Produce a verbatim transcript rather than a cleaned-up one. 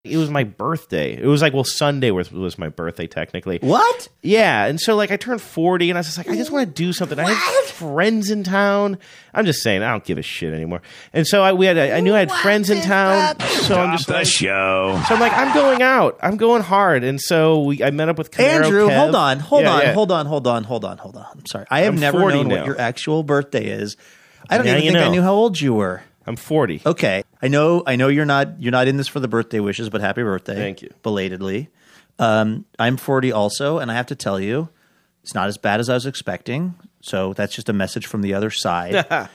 It was my birthday. It was like, well, Sunday was, was my birthday, technically. What? Yeah, and so like I turned forty, and I was just like, I just want to do something. What? I had friends in town. I'm just saying, I don't give a shit anymore. And so I we had, I knew I had what friends in town. So Stop I'm just the like, show. So I'm like, I'm going out. I'm going hard. And so we, I met up with Camaro Andrew. Kev. Hold on, hold yeah, on, yeah. hold on, hold on, hold on, hold on. I'm sorry. I have I'm never known now. what your actual birthday is. I don't now even you think know. I knew how old you were. I'm forty. Okay, I know. I know you're not. You're not in this for the birthday wishes, but happy birthday! Thank you, belatedly. Um, I'm forty also, and I have to tell you, it's not as bad as I was expecting. So that's just a message from the other side.